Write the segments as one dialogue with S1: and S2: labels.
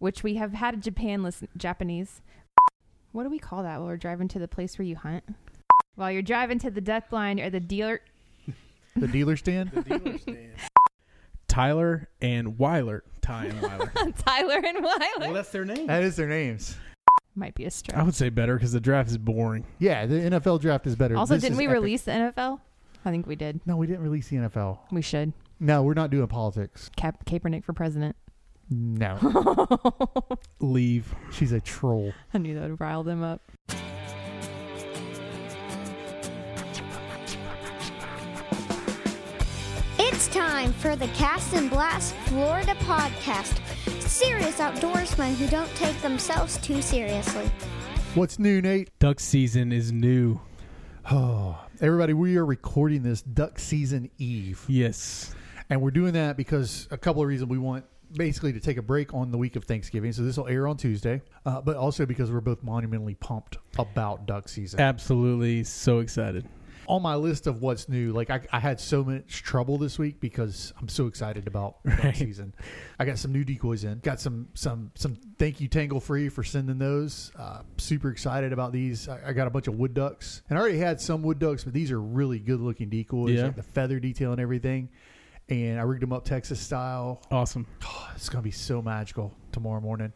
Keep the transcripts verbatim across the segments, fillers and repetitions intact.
S1: which we have had Japan listen Japanese. What do we call that while we're driving to the place where you hunt? While you're driving to the duck blind or the dealer.
S2: The dealer stand?
S3: The dealer stand. Tyler and Weiler. Ty and Weiler.
S1: Tyler and Weiler.
S3: Well, that's their name.
S2: That is their names.
S1: Might be a stretch.
S3: I would say better because the draft is boring.
S2: Yeah, the N F L draft is better.
S1: Also,
S2: This
S1: didn't
S2: is
S1: we
S2: epic.
S1: release the N F L? I think we did.
S2: No, we didn't release the N F L.
S1: We should.
S2: No, we're not doing politics.
S1: Cap- Kaepernick for president.
S2: No.
S3: Leave.
S2: She's a troll.
S1: I knew that would rile them up.
S4: It's time for the Cast and Blast Florida podcast. Serious outdoorsmen who don't take themselves too seriously.
S2: What's new, Nate?
S3: Duck season is new.
S2: Oh, everybody, we are recording this duck season eve.
S3: Yes.
S2: And we're doing that because a couple of reasons. We want basically to take a break on the week of Thanksgiving. So this will air on Tuesday. Uh, but also because we're both monumentally pumped about duck season.
S3: Absolutely. So excited.
S2: On my list of what's new, like I, I had so much trouble this week because I'm so excited about duck
S3: Right.
S2: season. I got some new decoys in. Got some some some thank you Tangle Free for sending those. Uh, super excited about these. I, I got a bunch of wood ducks, and I already had some wood ducks, but these are really good looking decoys.
S3: Yeah.
S2: Like the feather detail and everything. And I rigged them up Texas style.
S3: Awesome.
S2: Oh, it's gonna be so magical tomorrow morning.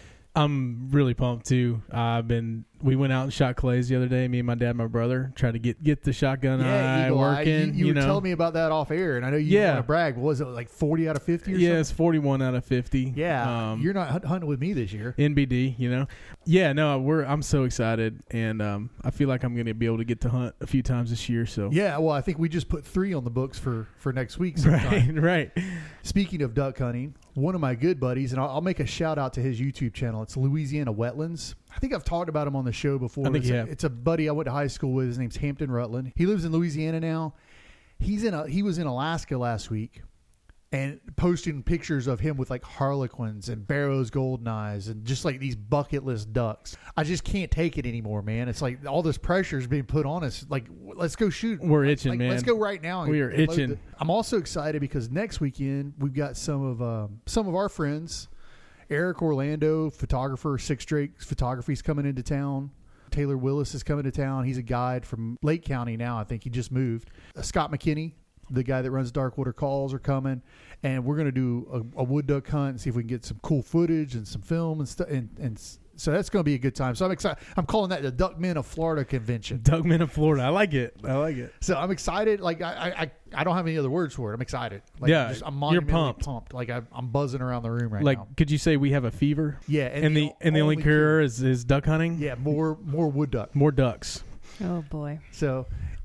S3: I'm really pumped too. I've been. We went out and shot clays the other day. Me and my dad, and my brother, tried to get get the shotgun eye
S2: Eagle Eye.
S3: working.
S2: You, you,
S3: you
S2: were
S3: know,
S2: telling me about that off air, and I know you
S3: Yeah.
S2: want to brag. What was it, like forty out of fifty or
S3: yeah,
S2: something?
S3: it's forty-one out of fifty.
S2: Yeah,
S3: um,
S2: you're not hunt- hunting with me this year.
S3: N B D. You know, yeah. No, we're. I'm so excited, and um, I feel like I'm going to be able to get to hunt a few times this year. So
S2: Yeah, well, I think we just put three on the books for, for next week sometime.
S3: right, right.
S2: Speaking of duck hunting, one of my good buddies, and I'll, I'll make a shout out to his YouTube channel. It's Louisiana Wetlands. I think I've talked about him on the show before.
S3: I think
S2: it's,
S3: you
S2: a,
S3: have.
S2: it's a buddy I went to high school with. His name's Hampton Rutland. He lives in Louisiana now. He's in a, he was in Alaska last week and posting pictures of him with like harlequins and Barrow's golden eyes and just like these bucket list ducks. I just can't take it anymore, man. It's like all this pressure is being put on us. Like, let's go shoot.
S3: We're itching,
S2: Like,
S3: man.
S2: Let's go right now. and-
S3: We are
S2: and load
S3: itching.
S2: the- I'm also excited because next weekend we've got some of um, some of our friends. Eric Orlando, photographer, Six Drakes Photography's coming into town. Taylor Willis is coming to town. He's a guide from Lake County now. I think he just moved. Uh, Scott McKinney, the guy that runs Darkwater Calls, are coming, and we're going to do a, a wood duck hunt and see if we can get some cool footage and some film and stuff. And, and s- so that's going to be a good time. So I'm excited. I'm calling that the Duck Men of Florida convention.
S3: Dougman of Florida. I like it. I like it.
S2: So I'm excited. Like I, I, I don't have any other words for it. I'm excited. Like,
S3: Yeah,
S2: I'm, just, I'm
S3: you're
S2: monumentally
S3: pumped.
S2: pumped. Like I, I'm buzzing around the room right
S3: like,
S2: now.
S3: could you say we have a fever?
S2: Yeah,
S3: And, the and the only cure is, is duck hunting.
S2: yeah more more wood duck.
S3: More ducks.
S1: Oh, boy.
S2: So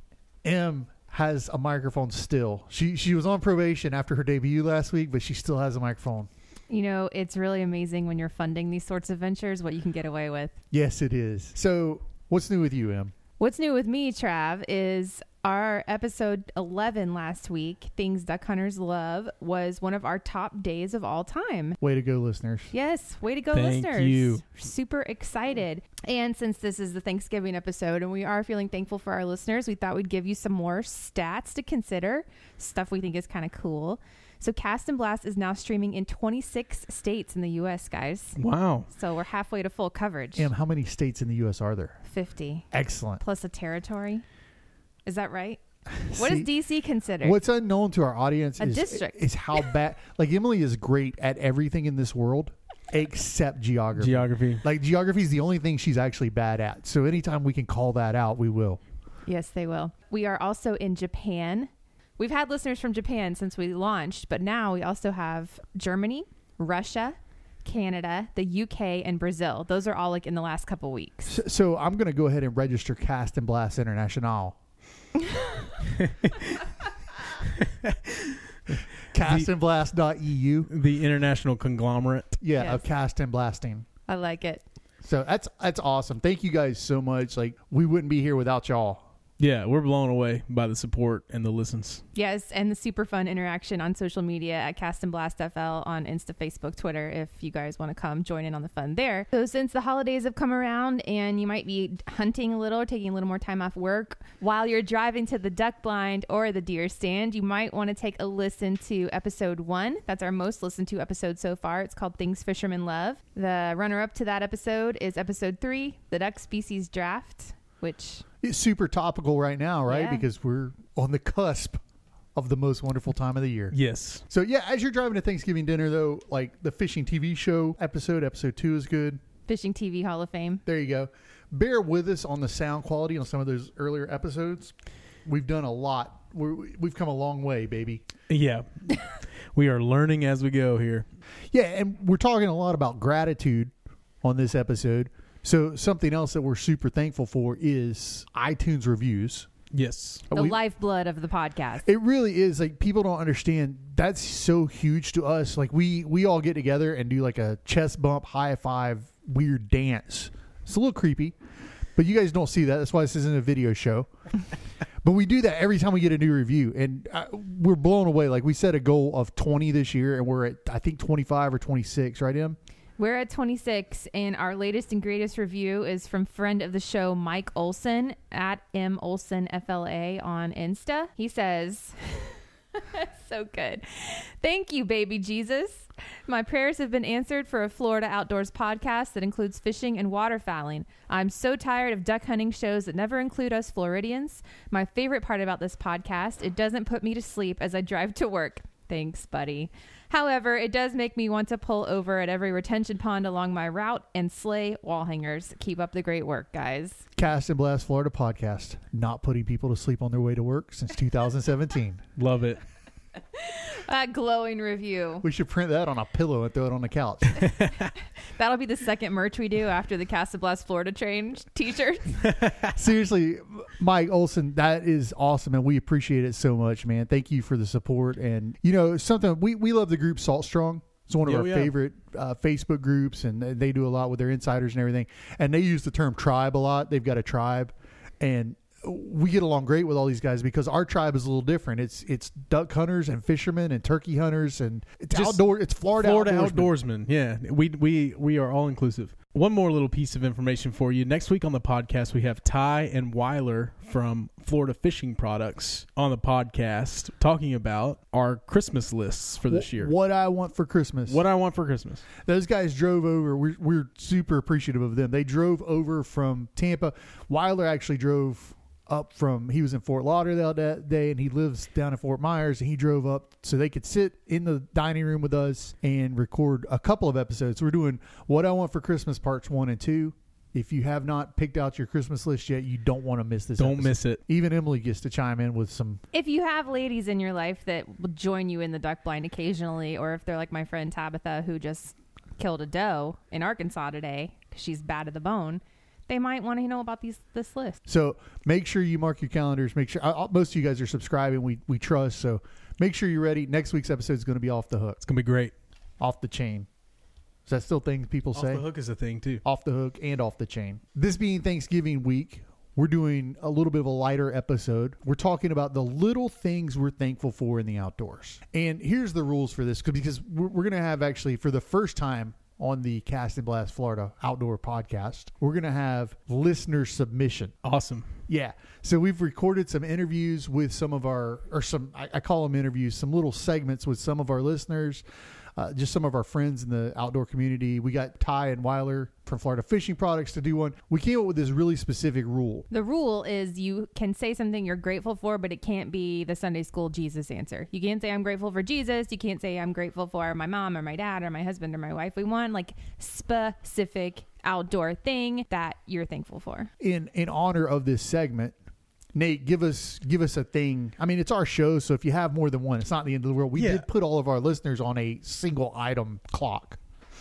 S2: M has a microphone still. She she was on probation after her debut last week, but she still has a microphone.
S1: You know, it's really amazing when you're funding these sorts of ventures, what you can get away with.
S2: Yes, it is. So what's new with you, Em?
S1: What's new with me, Trav, is our episode eleven last week, Things Duck Hunters Love, was one of our top days of all time.
S2: Way to go, listeners.
S1: Yes, way to go,
S3: Thank
S1: listeners.
S3: you.
S1: Super excited. And since this is the Thanksgiving episode and we are feeling thankful for our listeners, we thought we'd give you some more stats to consider, stuff we think is kind of cool. So Cast and Blast is now streaming in twenty-six states in the U S, guys.
S3: Wow.
S1: So we're halfway to full coverage.
S2: Em, how many states in the U S are there?
S1: fifty.
S2: Excellent.
S1: Plus a territory. Is that right? What
S2: See,
S1: is D C considered?
S2: What's unknown to our audience
S1: A
S2: is,
S1: district.
S2: is how bad. Like Emily is great at everything in this world except geography.
S3: Geography.
S2: Like geography is the only thing she's actually bad at. So anytime we can call that out, we will.
S1: Yes, they will. We are also in Japan. We've had listeners from Japan since we launched, but now we also have Germany, Russia, Canada, the U K, and Brazil. Those are all like in the last couple weeks.
S2: So, so I'm going to go ahead and register Cast and Blast International. cast and blast dot e u.
S3: The international conglomerate.
S2: Yeah,
S1: Yes.
S2: of cast and blasting.
S1: I like it.
S2: So that's that's awesome. Thank you guys so much. Like we wouldn't be here without y'all.
S3: Yeah, we're blown away by the support and the listens.
S1: Yes, and the super fun interaction on social media at Cast and Blast F L on Insta, Facebook, Twitter, if you guys want to come join in on the fun there. So since the holidays have come around and you might be hunting a little, taking a little more time off work, while you're driving to the duck blind or the deer stand, you might want to take a listen to episode one. That's our most listened to episode so far. It's called Things Fishermen Love. The runner-up to that episode is episode three, the Duck Species Draft, which...
S2: It's super topical right now, right?
S1: Yeah.
S2: Because we're on the cusp of the most wonderful time of the year.
S3: Yes.
S2: So, yeah, as you're driving to Thanksgiving dinner, though, like the fishing T V show episode, episode two is good.
S1: Fishing T V Hall of Fame.
S2: There you go. Bear with us on the sound quality on some of those earlier episodes. We've done a lot. We're, we've come a long way, baby.
S3: Yeah. We are learning as we go here.
S2: Yeah, and we're talking a lot about gratitude on this episode. So something else that we're super thankful for is iTunes reviews.
S3: Yes.
S1: The
S2: We-
S1: lifeblood of the podcast.
S2: It really is. Like, people don't understand. That's so huge to us. Like, we we all get together and do like a chest bump, high five, weird dance. It's a little creepy, but you guys don't see that. That's why this isn't a video show. But we do that every time we get a new review, and uh, we're blown away. Like, we set a goal of twenty this year, and we're at, I think, twenty-five or twenty-six, right, Em?
S1: We're at twenty-six, and our latest and greatest review is from friend of the show, Mike Olson, at M Olson F L A on Insta. He says, so good. Thank you, baby Jesus. My prayers have been answered for a Florida Outdoors podcast that includes fishing and waterfowling. I'm so tired of duck hunting shows that never include us Floridians. My favorite part about this podcast, it doesn't put me to sleep as I drive to work. Thanks, buddy. However, it does make me want to pull over at every retention pond along my route and slay wall hangers. Keep up the great work, guys.
S2: Cast and Blast Florida podcast. Not putting people to sleep on their way to work since two thousand seventeen.
S3: Love it.
S1: That glowing review.
S2: We should print that on a pillow and throw it on the couch.
S1: That'll be the second merch we do after the Cast and Blast Florida train t-shirts.
S2: Seriously, Mike Olson, that is awesome, and we appreciate it so much, man. Thank you for the support. And, you know, something we, we love the group Salt Strong. It's one of
S3: Yeah,
S2: our
S3: yeah.
S2: favorite uh, Facebook groups, and they do a lot with their insiders and everything. And they use the term tribe a lot. They've got a tribe, and we get along great with all these guys because our tribe is a little different. It's it's duck hunters and fishermen and turkey hunters, and it's
S3: Just
S2: outdoor. It's Florida,
S3: Florida
S2: outdoorsmen.
S3: outdoorsmen. Yeah, we we we are all inclusive. One more little piece of information for you. Next week on the podcast, we have Ty and Weiler from Florida Fishing Products on the podcast talking about our Christmas lists for this year.
S2: What I want for Christmas.
S3: What I want for Christmas.
S2: Those guys drove over. We're, we're super appreciative of them. They drove over from Tampa. Weiler actually drove up from, he was in Fort Lauderdale that day, and he lives down in Fort Myers, and he drove up so they could sit in the dining room with us and record a couple of episodes. We're doing What I Want for Christmas parts one and two. If you have not picked out your Christmas list yet, you don't want to miss this
S3: Don't
S2: episode.
S3: miss it.
S2: Even Emily gets to chime in with some.
S1: If you have ladies in your life that will join you in the duck blind occasionally, or if they're like my friend Tabitha who just killed a doe in Arkansas today because she's bad at the bone, they might want to know about these this list.
S2: So make sure you mark your calendars. Make sure, I, most of you guys are subscribing. We, we trust. So make sure you're ready. Next week's episode is going to be off the hook,
S3: It's going to be great.
S2: off the chain. Is that still things people
S3: Off
S2: say?
S3: the hook is a thing, too.
S2: Off the hook and off the chain. This being Thanksgiving week, we're doing a little bit of a lighter episode. We're talking about the little things we're thankful for in the outdoors. And here's the rules for this, because we're, we're going to have actually, for the first time on the Cast and Blast Florida Outdoor Podcast, we're going to have listener submission.
S3: Awesome.
S2: Yeah. So we've recorded some interviews with some of our, or some, I, I call them interviews, some little segments with some of our listeners. Uh, just some of our friends in the outdoor community. We got Ty and Weiler from Florida Fishing Products to do one. We came up with this really specific rule.
S1: The rule is you can say something you're grateful for, but it can't be the Sunday school Jesus answer. You can't say I'm grateful for Jesus. You can't say I'm grateful for my mom or my dad or my husband or my wife. We want like specific outdoor thing that you're thankful for.
S2: In in honor of this segment, Nate, give us give us a thing. I mean, it's our show, so if you have more than one, it's not the end of the world. We
S3: Yeah.
S2: did put all of our listeners on a single item clock.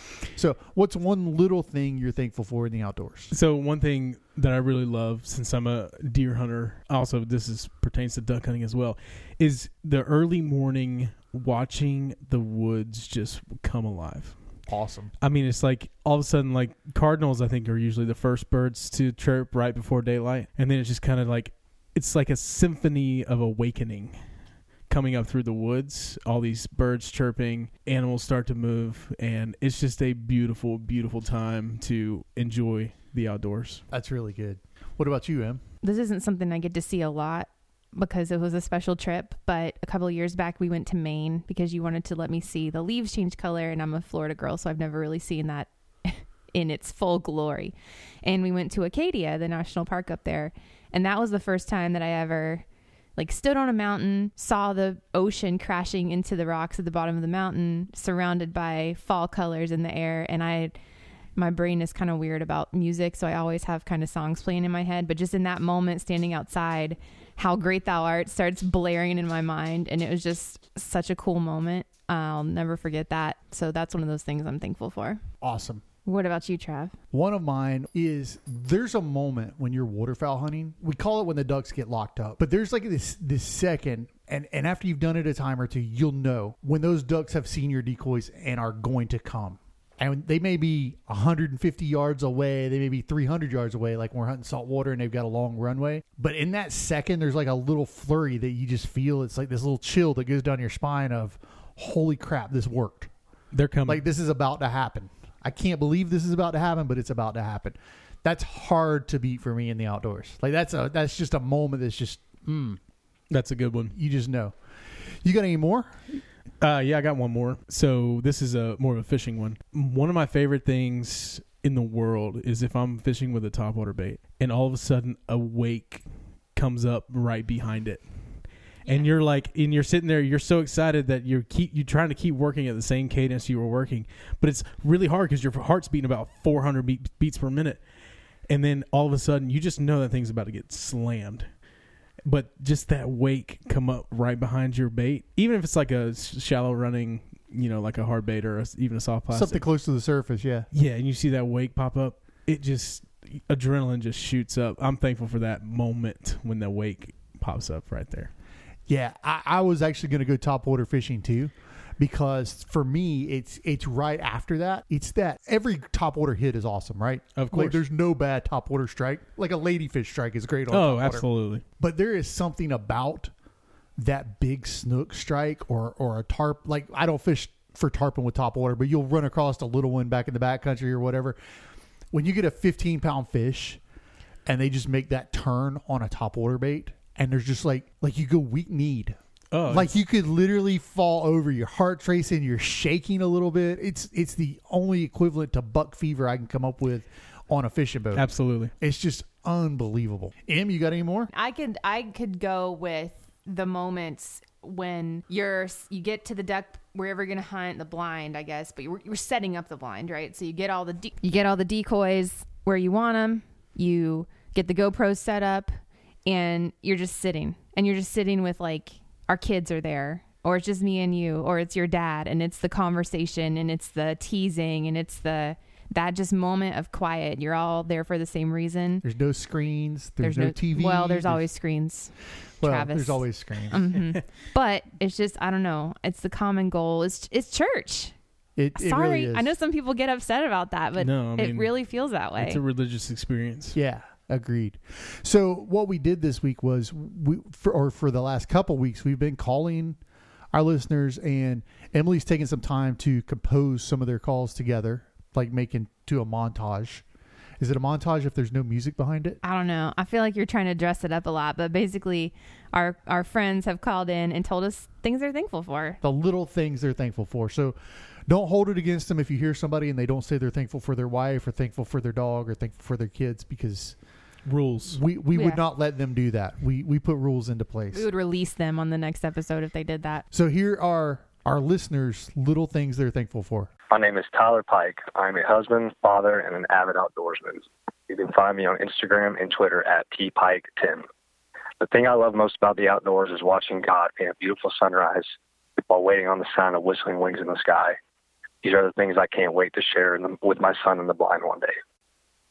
S2: So what's one little thing you're thankful for in the outdoors?
S3: So one thing that I really love, since I'm a deer hunter, also this is pertains to duck hunting as well, is the early morning watching the woods just come alive.
S2: Awesome.
S3: I mean, it's like all of a sudden, like cardinals, I think, are usually the first birds to chirp right before daylight, and then it's just kind of like it's like a symphony of awakening coming up through the woods, all these birds chirping, animals start to move, and it's just a beautiful, beautiful time to enjoy the outdoors.
S2: That's really good. What about you, Em?
S1: This isn't something I get to see a lot because it was a special trip, but a couple of years back we went to Maine because you wanted to let me see the leaves change color, and I'm a Florida girl, so I've never really seen that in its full glory. And we went to Acadia, the national park up there, and that was the first time that I ever like stood on a mountain, saw the ocean crashing into the rocks at the bottom of the mountain, surrounded by fall colors in the air. And I, my brain is kind of weird about music, so I always have kind of songs playing in my head. But just in that moment, standing outside, How Great Thou Art starts blaring in my mind. And it was just such a cool moment. I'll never forget that. So that's one of those things I'm thankful for.
S2: Awesome.
S1: What about you, Trav?
S2: One of mine is there's a moment when you're waterfowl hunting. We call it when the ducks get locked up. But there's like this this second, and, and after you've done it a time or two, you'll know when those ducks have seen your decoys and are going to come. And they may be one hundred fifty yards away. They may be three hundred yards away, like when we're hunting saltwater and they've got a long runway. But in that second, there's like a little flurry that you just feel. It's like this little chill that goes down your spine of, holy crap, this worked.
S3: They're coming.
S2: Like this is about to happen. I can't believe this is about to happen, but it's about to happen. That's hard to beat for me in the outdoors. Like that's a that's just a moment that's just, mm,
S3: That's a good one.
S2: you just know. You got any more?
S3: Uh, yeah, I got one more. So this is a more of a fishing one. One of my favorite things in the world is if I'm fishing with a topwater bait and all of a sudden a wake comes up right behind it. And you're like, and you're sitting there, you're so excited that you're keep you're trying to keep working at the same cadence you were working, but it's really hard because your heart's beating about four hundred beat, beats per minute, and then all of a sudden you just know that thing's about to get slammed. But just that wake come up right behind your bait, even if it's like a shallow running, you know, like a hard bait or a, even a soft plastic,
S2: Something close to the surface, yeah.
S3: yeah, and you see that wake pop up, it just adrenaline just shoots up. I'm thankful for that moment when the wake pops up right there.
S2: Yeah, I, I was actually going to go topwater fishing too, because for me, it's it's right after that. It's that every topwater hit is awesome, right?
S3: Of course.
S2: Like there's no bad topwater strike. Like a ladyfish strike is great on
S3: Oh,
S2: topwater.
S3: absolutely.
S2: But there is something about that big snook strike or, or a tarp. Like I don't fish for tarpon with topwater, but you'll run across a little one back in the backcountry or whatever. When you get a fifteen pound fish and they just make that turn on a topwater bait, and there's just like, like you go weak kneed.
S3: Oh,
S2: like you could literally fall over, your heart's racing, you're shaking a little bit. It's it's the only equivalent to buck fever I can come up with on a fishing boat.
S3: absolutely.
S2: It's just unbelievable. Em, you got any more?
S1: I could I could go with the moments when you're you get to the duck wherever you're gonna hunt the blind, I guess, but you're, you're setting up the blind, right? So you get all the de- you get all the decoys where you want them. You get the GoPros set up, and you're just sitting, and you're just sitting with like our kids are there, or it's just me and you, or it's your dad, and it's the conversation, and it's the teasing, and it's the that just moment of quiet. You're all there for the same reason.
S2: There's no screens. There's, no, T V.
S1: Well, there's, always screens.
S2: well,
S1: Travis.
S2: there's always screens.
S1: hmm But it's just, I don't know. It's the common goal. It's it's church.
S2: It, it
S1: Sorry,
S2: really is.
S1: I know some people get upset about that, but
S3: No, I
S1: it
S3: mean,
S1: really feels that way.
S3: It's a religious experience.
S2: Yeah, agreed. So what we did this week was, we for, or for the last couple weeks, we've been calling our listeners, and Emily's taking some time to compose some of their calls together, like making to a montage. Is it a montage if there's no music behind it?
S1: I don't know. I feel like you're trying to dress it up a lot, but basically, our our friends have called in and told us things they're thankful for.
S2: The little things they're thankful for. So don't hold it against them if you hear somebody and they don't say they're thankful for their wife or thankful for their dog or thankful for their kids, because
S3: Rules.
S2: we, we
S1: Yeah.
S2: would not let them do that. We we put rules into place.
S1: We would release them on the next episode if they did that.
S2: So here are our listeners' little things they're thankful for.
S5: My name is Tyler Pike. I'm a husband, father, and an avid outdoorsman. You can find me on Instagram and Twitter at T Pike ten. The thing I love most about the outdoors is watching God paint a beautiful sunrise while waiting on the sound of whistling wings in the sky. These are the things I can't wait to share in the, with my son in the blind one day.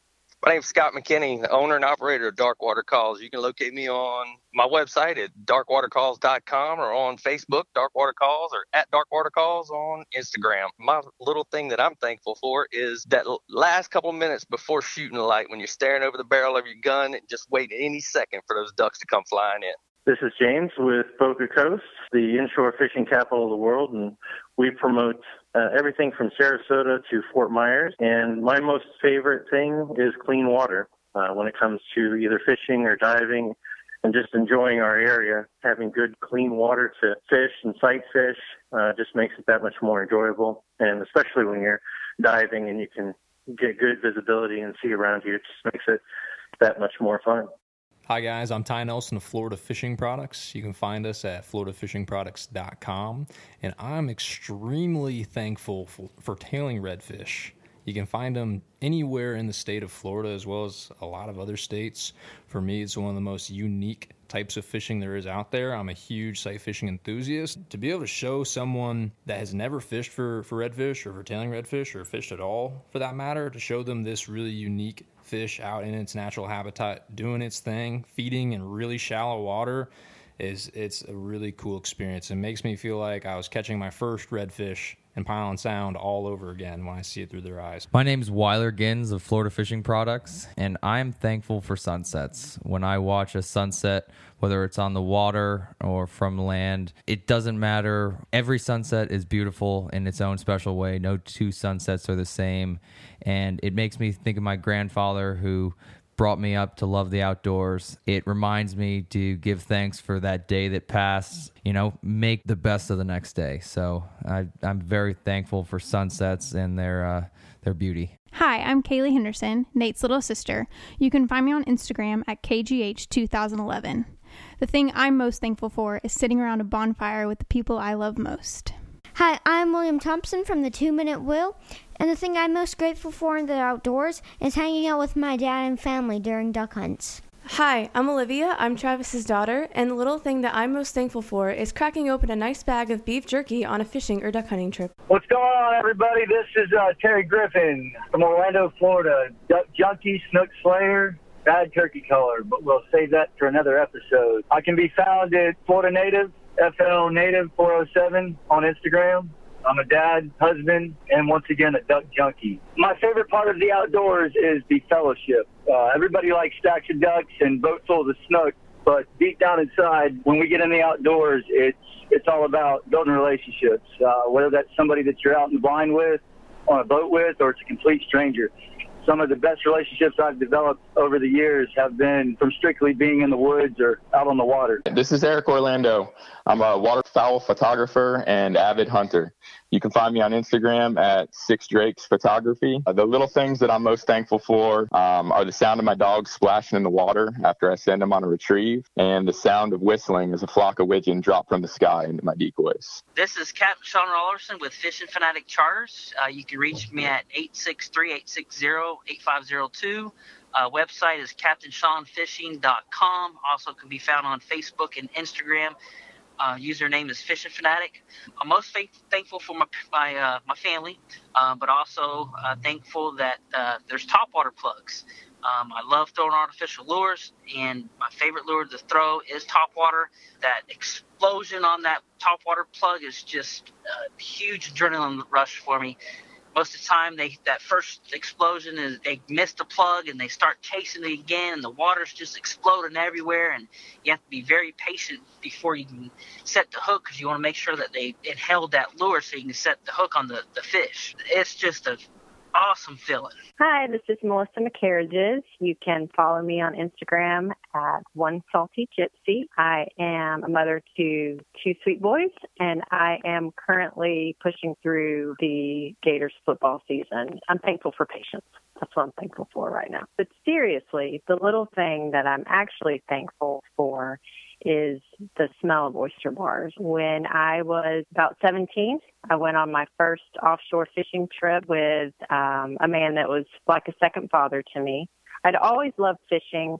S6: My name's Scott McKinney, the owner and operator of Dark Water Calls. You can locate me on my website at dark water calls dot com or on Facebook, Dark Water Calls, or at Dark Water Calls on Instagram. My little thing that I'm thankful for is that last couple of minutes before shooting the light, when you're staring over the barrel of your gun and just waiting any second for those ducks to come flying in.
S7: This is James with Boca Coast, the inshore fishing capital of the world, and we promote uh, everything from Sarasota to Fort Myers. And my most favorite thing is clean water uh, when it comes to either fishing or diving and just enjoying our area. Having good, clean water to fish and sight fish uh, just makes it that much more enjoyable. And especially when you're diving and you can get good visibility and see around you, it just makes it that much more fun.
S8: Hi guys, I'm Ty Nelson of Florida Fishing Products. You can find us at florida fishing products dot com, and I'm extremely thankful for, for tailing redfish. You can find them anywhere in the state of Florida as well as a lot of other states. For me, it's one of the most unique types of fishing there is out there. I'm a huge sight fishing enthusiast. To be able to show someone that has never fished for, for redfish or for tailing redfish or fished at all for that matter, to show them this really unique fish out in its natural habitat, doing its thing, feeding in really shallow water, is it's a really cool experience. It makes me feel like I was catching my first redfish in Pile Sound all over again when I see it through their eyes.
S9: My name's Weiler Gins of Florida Fishing Products, and I'm thankful for sunsets. When I watch a sunset, whether it's on the water or from land, it doesn't matter. Every sunset is beautiful in its own special way. No two sunsets are the same, and it makes me think of my grandfather who brought me up to love the outdoors. It reminds me to give thanks for that day that passed, you know, make the best of the next day. So I, I'm very thankful for sunsets and their uh, their beauty.
S10: Hi, I'm Kaylee Henderson, Nate's little sister. You can find me on Instagram at K G H two thousand eleven. The thing I'm most thankful for is sitting around a bonfire with the people I love most.
S4: Hi, I'm William Thompson from the Two Minute Wheel, and the thing I'm most grateful for in the outdoors is hanging out with my dad and family during duck hunts.
S11: Hi, I'm Olivia. I'm Travis's daughter, and the little thing that I'm most thankful for is cracking open a nice bag of beef jerky on a fishing or duck hunting trip.
S12: What's going on, everybody? This is uh, Terry Griffin from Orlando, Florida. Duck junkie, snook slayer, bad turkey color, but we'll save that for another episode. I can be found at Florida Native, F L Native four oh seven on Instagram. I'm a dad, husband, and once again, a duck junkie. My favorite part of the outdoors is the fellowship. Uh, everybody likes stacks of ducks and boatfuls of snook, but deep down inside, when we get in the outdoors, it's it's all about building relationships, uh, whether that's somebody that you're out in the blind with, on a boat with, or it's a complete stranger. Some of the best relationships I've developed over the years have been from strictly being in the woods or out on the water.
S13: This is Eric Orlando. I'm a waterfowl photographer and avid hunter. You can find me on Instagram at Six Drakes Photography. Uh, the little things that I'm most thankful for um, are the sound of my dogs splashing in the water after I send them on a retrieve, and the sound of whistling as a flock of widgeon drop from the sky into my decoys.
S14: This is Captain Sean Rollerson with Fishing Fanatic Charters. Uh, you can reach me at eight six three, eight six zero, eight five zero two. Uh, website is captain sean fishing dot com. Also can be found on Facebook and Instagram. Uh, username is Fishing Fanatic. I'm most faith- thankful for my my, uh, my family, uh, but also uh, thankful that uh, there's topwater plugs. Um, I love throwing artificial lures, and my favorite lure to throw is topwater. That explosion on that topwater plug is just a huge adrenaline rush for me. Most of the time, they that first explosion is they miss the plug and they start chasing it again, and the water's just exploding everywhere. And you have to be very patient before you can set the hook, because you want to make sure that they it held that lure so you can set the hook on the, the fish. It's just a awesome feeling.
S15: Hi, this is Melissa McCarriages. You can follow me on Instagram at One Salty Gypsy. I am a mother to two sweet boys, and I am currently pushing through the Gators football season. I'm thankful for patience. That's what I'm thankful for right now. But seriously, the little thing that I'm actually thankful for is the smell of oyster bars. When I was about seventeen, I went on my first offshore fishing trip with um, a man that was like a second father to me. I'd always loved fishing,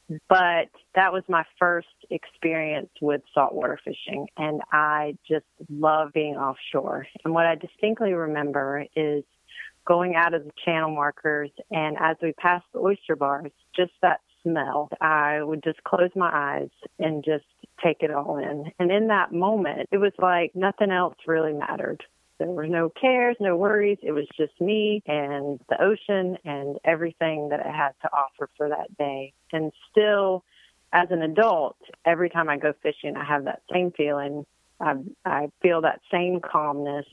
S15: but that was my first experience with saltwater fishing, and I just love being offshore. And what I distinctly remember is going out of the channel markers, and as we passed the oyster bars, just that smell, I would just close my eyes and just take it all in. And in that moment, it was like nothing else really mattered. There were no cares, no worries. It was just me and the ocean and everything that it had to offer for that day. And still, as an adult, every time I go fishing, I have that same feeling. I, I feel that same calmness,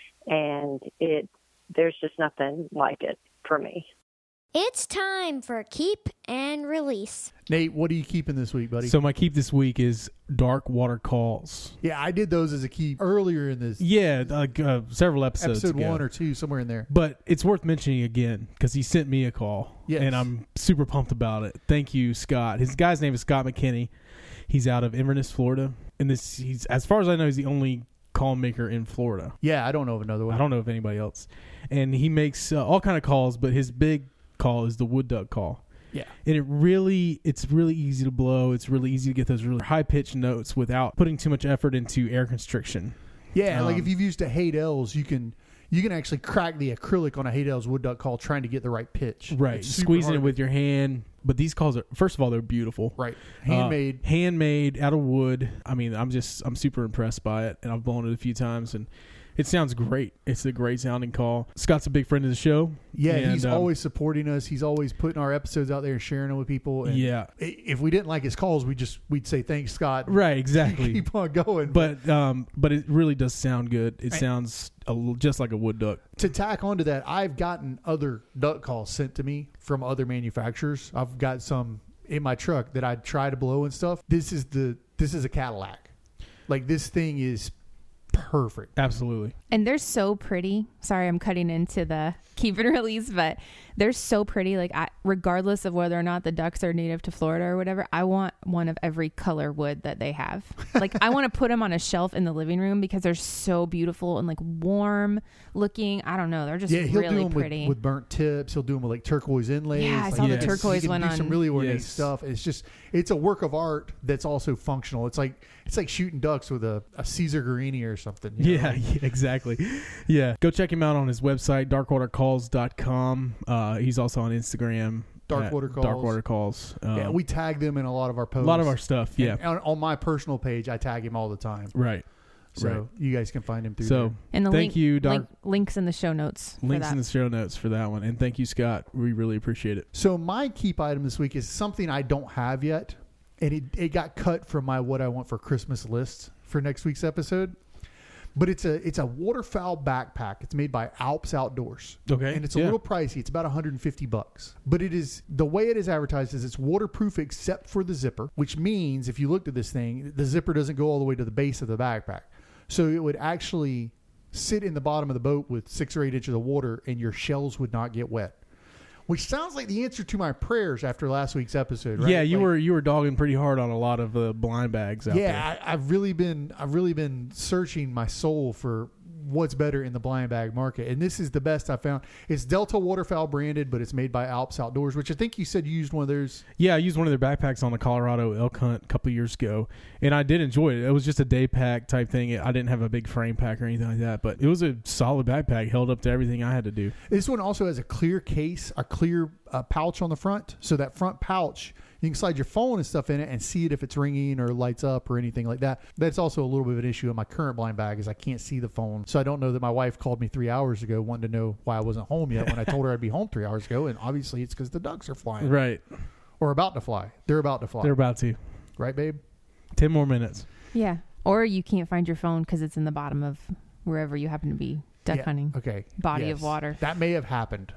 S15: and it there's just nothing like it for me.
S4: It's time for Keep and Release.
S2: Nate, what are you keeping this week, buddy?
S3: So my keep this week is Dark Water Calls.
S2: Yeah, I did those as a keep earlier in this.
S3: Yeah, like uh, several episodes
S2: Episode
S3: ago.
S2: one or two, somewhere in there.
S3: But it's worth mentioning again because he sent me a call.
S2: Yes.
S3: And I'm super pumped about it. Thank you, Scott. His guy's name is Scott McKinney. He's out of Inverness, Florida. And this, he's, as far as I know, he's the only call maker in Florida.
S2: Yeah, I don't know of another one.
S3: I don't know of anybody else. And he makes uh, all kind of calls, but his big call is the wood duck call.
S2: Yeah.
S3: And it really, it's really easy to blow. It's really easy to get those really high-pitched notes without putting too much effort into air constriction.
S2: Yeah,
S3: Um,
S2: like if you've used a Haydell's, you can you can actually crack the acrylic on a Haydell's wood duck call trying to get the right pitch.
S3: Right.
S2: It's super
S3: Squeezing
S2: hard.
S3: it with your hand. But these calls are, first of all, they're beautiful.
S2: Right.
S3: Uh,
S2: Handmade.
S3: handmade out of wood. I mean, I'm just, I'm super impressed by it. And I've blown it a few times. And it sounds great. It's a great sounding call. Scott's a big friend of the show.
S2: Yeah,
S3: and,
S2: he's
S3: um,
S2: always supporting us. He's always putting our episodes out there and sharing them with people. And
S3: Yeah.
S2: i- if we didn't like his calls, we just we'd say thanks, Scott.
S3: Right, exactly.
S2: Keep on going.
S3: But um, but it really does sound good. It
S2: And-
S3: sounds a, l- just like a wood duck.
S2: to tack onto that, I've gotten other duck calls sent to me from other manufacturers. I've got some in my truck that I try to blow and stuff. This is the this is a Cadillac. Like this thing is perfect.
S3: Absolutely.
S1: And they're so pretty. Sorry, I'm cutting into the keep and release, but they're so pretty. Like, I, regardless of whether or not the ducks are native to Florida or whatever, I want one of every color wood that they have. Like, I want to put them on a shelf in the living room because they're so beautiful and like warm looking. I don't know. They're just
S2: Yeah, he'll
S1: really
S2: do them
S1: pretty.
S2: with, with burnt tips. He'll do them with like turquoise inlays.
S1: Yeah, I
S2: Like,
S1: saw the
S2: he can-
S1: turquoise
S2: he can
S1: one
S2: do some
S1: on-
S2: really ornate
S3: Yes.
S2: stuff. It's just it's a work of art that's also functional. It's like it's like shooting ducks with a, a Caesar Guarini or something. you know?
S3: Yeah,
S2: Like,
S3: yeah, exactly. Yeah. Go check him out on his website, dark water calls dot com. Uh, he's also on Instagram.
S2: Dark
S3: at
S2: Water Calls.
S3: Dark Water Calls. Um,
S2: yeah, we tag them in a lot of our posts.
S3: a lot of our stuff. Yeah.
S2: And on, on my personal page, I tag him all the time.
S3: Right.
S2: So
S3: Right.
S2: you guys can find him through
S3: So
S2: there.
S1: and the
S3: thank
S1: link,
S3: you, Dark.
S1: link, links in the show notes. for
S3: Links
S1: that.
S3: in the show notes for that one. And thank you, Scott. We really appreciate it.
S2: So my keep item this week is something I don't have yet, and it, it got cut from my what I want for Christmas list for next week's episode. But it's a it's a waterfowl backpack. It's made by Alps Outdoors.
S3: Okay,
S2: And it's a
S3: yeah.
S2: little pricey. It's about one hundred fifty bucks. But it is the way it is advertised is it's waterproof except for the zipper, which means if you looked at this thing, the zipper doesn't go all the way to the base of the backpack. So it would actually sit in the bottom of the boat with six or eight inches of water and your shells would not get wet. Which sounds like the answer to my prayers after last week's episode, right?
S3: Yeah, you
S2: Like,
S3: were you were dogging pretty hard on a lot of the blind bags out there.
S2: yeah, I, I've really been I've really been searching my soul for what's better in the blind bag market, and this is the best I found. It's Delta Waterfowl branded, but it's made by Alps Outdoors, which I think you said you used one of theirs.
S3: Yeah, I used one of their backpacks on the Colorado elk hunt a couple years ago, and I did enjoy it. It was just a day pack type thing. I didn't have a big frame pack or anything like that, but it was a solid backpack, held up to everything I had to do.
S2: This one also has a clear case, a clear uh, pouch on the front, so that front pouch you can slide your phone and stuff in it and see it if it's ringing or lights up or anything like that. That's also a little bit of an issue in my current blind bag is I can't see the phone. So I don't know that my wife called me three hours ago wanting to know why I wasn't home yet when I told her I'd be home three hours ago. And obviously it's because the ducks are flying.
S3: Right.
S2: Or about to fly. They're about to fly.
S3: They're about to.
S2: Right, babe?
S3: Ten more minutes.
S1: Yeah. Or you can't find your phone because it's in the bottom of wherever you happen to be duck
S2: Yeah,
S1: hunting.
S2: Okay.
S1: Body
S2: Yes.
S1: of water.
S2: That may have happened.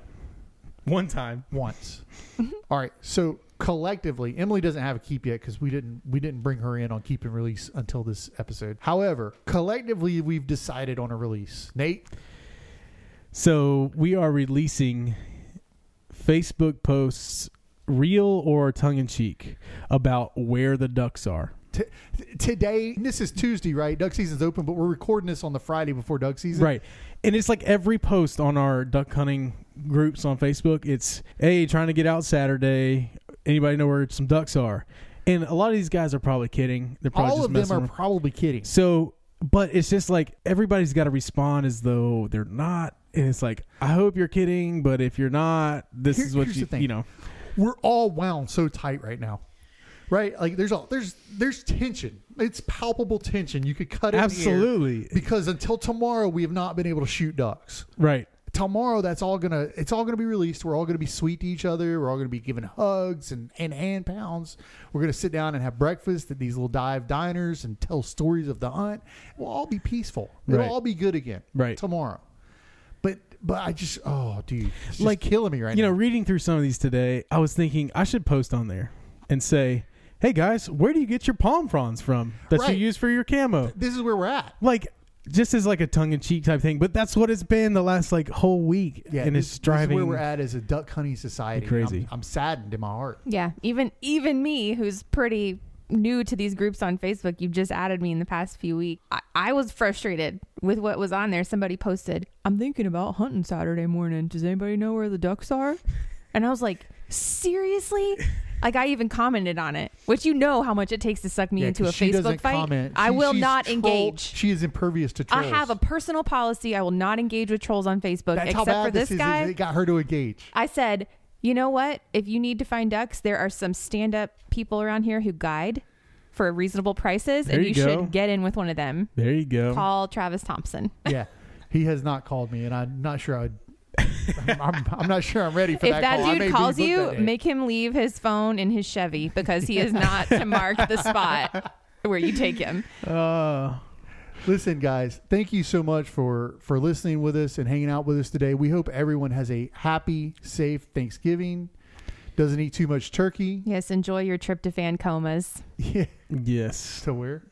S3: One time.
S2: Once. All right. So collectively, Emily doesn't have a keep yet because we didn't we didn't bring her in on keep and release until this episode. However, collectively we've decided on a release. Nate?
S3: So we are releasing Facebook posts, real or tongue in cheek, about where the ducks are.
S2: T- today, this is Tuesday, right? Duck season's open, but we're recording this on the Friday before duck season.
S3: Right. And it's like every post on our duck hunting groups on Facebook, it's, hey, trying to get out Saturday. Anybody know where some ducks are? And a lot of these guys are probably kidding. They're probably
S2: All
S3: just
S2: of them
S3: messing
S2: are
S3: around.
S2: probably kidding.
S3: So, but it's just like everybody's got to respond as though they're not. And it's like, I hope you're kidding, but if you're not, this
S2: Here-
S3: is what
S2: here's
S3: you
S2: the thing.
S3: you know.
S2: We're all wound so tight right now, right? Like there's all there's there's tension. It's palpable tension. You could cut it in the air
S3: Absolutely.
S2: because until tomorrow we have not been able to shoot ducks.
S3: Right.
S2: Tomorrow that's all gonna it's all gonna be released. We're all gonna be sweet to each other. We're all gonna be giving hugs and, and hand pounds. We're gonna sit down and have breakfast at these little dive diners and tell stories of the hunt. We'll all be peaceful. It'll
S3: Right.
S2: all be good again.
S3: Right.
S2: Tomorrow. But but I just oh dude, it's just
S3: Like,
S2: killing me right
S3: You
S2: now.
S3: know, reading through some of these today, I was thinking I should post on there and say, hey guys, where do you get your palm fronds from that
S2: Right.
S3: you use for your camo?
S2: This is where we're at.
S3: Like, just as like a tongue-in-cheek type thing, but that's what it's been the last like whole week.
S2: Yeah,
S3: and
S2: this,
S3: it's driving
S2: this is where we're at as a duck hunting society.
S3: Crazy.
S2: I'm, I'm saddened in my heart.
S1: Yeah, even even me, who's pretty new to these groups on Facebook, you just added me in the past few weeks. I, I was frustrated with what was on there. Somebody posted, I'm thinking about hunting Saturday morning. Does anybody know where the ducks are? And I was like, seriously? Like, I even commented on it, which you know how much it takes to suck me
S2: Yeah,
S1: into a
S2: 'cause she
S1: Facebook
S2: doesn't
S1: fight.
S2: comment.
S1: I
S2: She-
S1: will
S2: she's
S1: not
S2: troll-
S1: engage.
S2: She is impervious to
S1: I
S2: trolls.
S1: have a personal policy. I will not engage with trolls on Facebook,
S2: That's how
S1: except
S2: bad
S1: for this
S2: is.
S1: guy.
S2: It got her to engage.
S1: I said, you know what? If you need to find ducks, there are some stand-up people around here who guide for reasonable prices,
S3: There
S1: and
S3: you
S1: you,
S3: go.
S1: should get in with one of them.
S3: There you go.
S1: Call Travis Thompson.
S2: Yeah, he has not called me, and I'm not sure I'd. I'm, I'm, I'm not sure I'm ready for
S1: If
S2: that.
S1: that
S2: call. I may
S1: dude
S2: be
S1: calls
S2: booked
S1: you,
S2: that day.
S1: make him leave his phone in his Chevy because he is not to mark the spot where you take him.
S2: Uh, listen, guys, thank you so much for for listening with us and hanging out with us today. We hope everyone has a happy, safe Thanksgiving. Doesn't eat too much turkey.
S1: Yes, enjoy your tryptophan comas.
S2: Yeah.
S3: Yes.
S2: To where?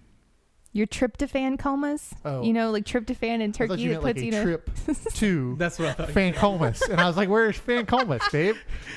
S1: Your tryptophan comas.
S2: Oh.
S1: You know, like tryptophan in
S2: I thought
S1: turkey
S2: you
S1: that
S2: meant like
S1: puts
S2: a
S1: you to
S2: trip to
S3: That's what I thought.
S2: Fancomas. And I was like, where's Fancomas, babe?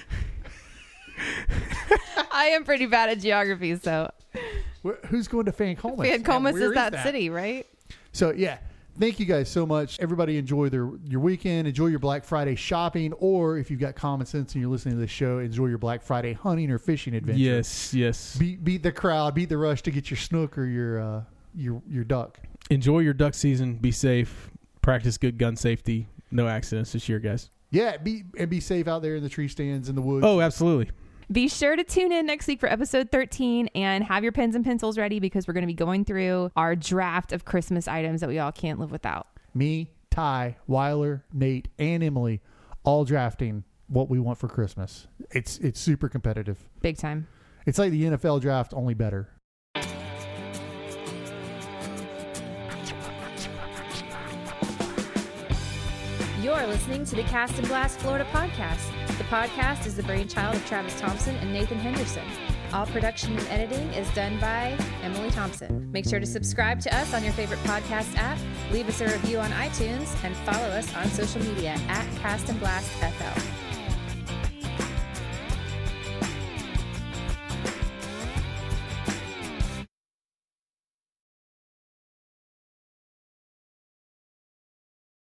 S1: I am pretty bad at geography, so
S2: Wh- Who's going to Fancomas?
S1: Fancomas
S2: Yeah, where
S1: is that, city, right?
S2: So, yeah. Thank you guys so much. Everybody enjoy their your weekend. Enjoy your Black Friday shopping. Or if you've got common sense and you're listening to this show, enjoy your Black Friday hunting or fishing adventure.
S3: Yes, yes.
S2: Beat, beat the crowd. Beat the rush to get your snook or your, uh, your, your duck.
S3: Enjoy your duck season. Be safe. Practice good gun safety. No accidents this year, guys.
S2: Yeah, be and be safe out there in the tree stands in the woods.
S3: Oh, absolutely.
S1: Be sure to tune in next week for episode thirteen and have your pens and pencils ready because we're going to be going through our draft of Christmas items that we all can't live without.
S2: Me, Ty, Weiler, Nate, and Emily all drafting what we want for Christmas. It's it's super competitive.
S1: Big time.
S2: It's like the N F L draft, only better.
S16: You're listening to the Cast and Blast Florida podcast. The podcast is the brainchild of Travis Thompson and Nathan Henderson. All production and editing is done by Emily Thompson. Make sure to subscribe to us on your favorite podcast app, leave us a review on iTunes, and follow us on social media at Cast and Blast F L.